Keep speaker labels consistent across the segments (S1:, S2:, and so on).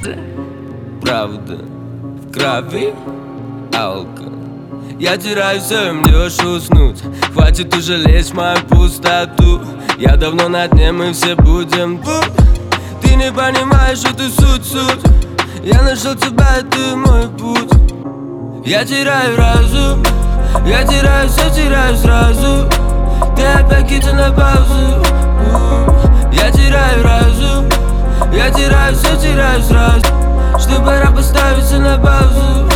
S1: Правда, в крови алка. Я теряю все, мне уж уснуть. Хватит уже лезть в мою пустоту. Я давно на дне, мы все будем тут. Ты не понимаешь эту суть. Я нашел тебя, это мой путь. Я теряю разум, я теряю все, теряю сразу. Ты опять кидай на паузу. Я теряю разум, я теряю все, теряю сразу. Что пора поставиться на паузу.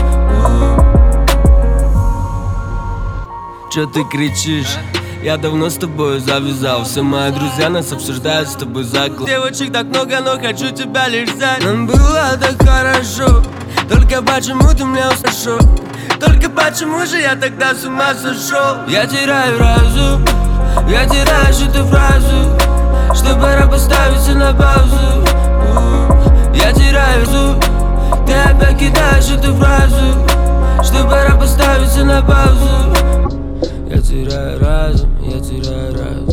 S1: Чё ты кричишь? Я давно с тобой завязал. Все мои друзья нас обсуждают с тобой заклад. Девочек так много, но хочу тебя лишь взять. Нам было так хорошо, только почему ты мне ушел? Только почему же я тогда с ума сошел? Я теряю разум, я теряю эту фразу, что пора поставиться на паузу. Я теряю разум, ты опять кидаешь эту фразу, что пора поставиться на паузу. Я теряю разум, я теряю разум.